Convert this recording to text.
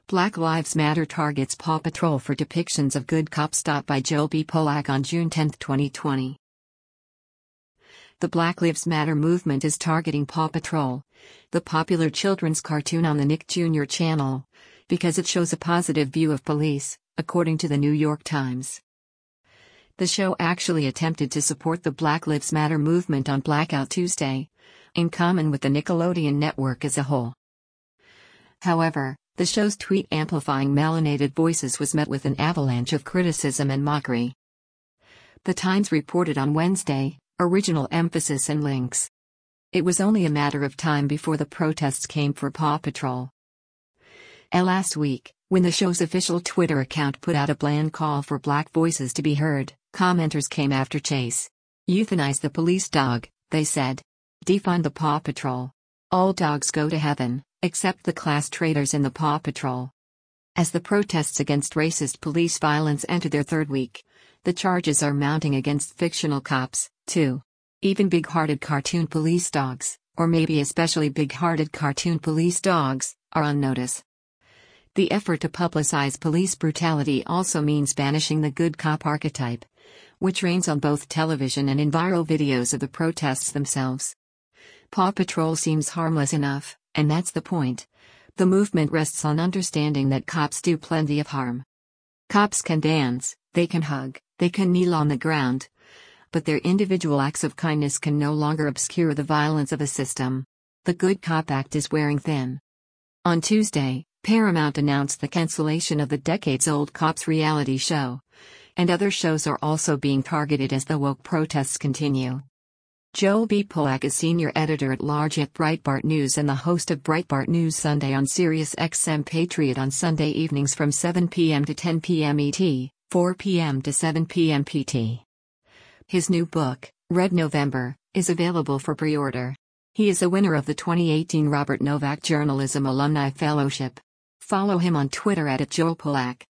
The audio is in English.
Black Lives Matter targets Paw Patrol for depictions of good cops. By Joel B. Polak on June 10, 2020. The Black Lives Matter movement is targeting Paw Patrol, the popular children's cartoon on the Nick Jr. channel, because it shows a positive view of police, according to the New York Times. The show actually attempted to support the Black Lives Matter movement on Blackout Tuesday, in common with the Nickelodeon network as a whole. However, the show's tweet amplifying melanated voices was met with an avalanche of criticism and mockery. The Times reported on Wednesday, original emphasis and links. It was only a matter of time before the protests came for Paw Patrol. Last week, when the show's official Twitter account put out a bland call for black voices to be heard, commenters came after Chase. Euthanize the police dog, they said. Defund the Paw Patrol. All dogs go to heaven, except the class traitors in the Paw Patrol. As the protests against racist police violence enter their third week, the charges are mounting against fictional cops, too. Even big-hearted cartoon police dogs, or maybe especially big-hearted cartoon police dogs, are on notice. The effort to publicize police brutality also means banishing the good cop archetype, which reigns on both television and in viral videos of the protests themselves. Paw Patrol seems harmless enough, and that's the point. The movement rests on understanding that cops do plenty of harm. Cops can dance, they can hug, they can kneel on the ground. But their individual acts of kindness can no longer obscure the violence of a system. The Good Cop Act is wearing thin. On Tuesday, Paramount announced the cancellation of the decades-old Cops reality show. And other shows are also being targeted as the woke protests continue. Joel B. Polak is senior editor-at-large at Breitbart News and the host of Breitbart News Sunday on Sirius XM Patriot on Sunday evenings from 7 p.m. to 10 p.m. ET, 4 p.m. to 7 p.m. PT. His new book, Red November, is available for pre-order. He is a winner of the 2018 Robert Novak Journalism Alumni Fellowship. Follow him on Twitter @JoelPolak.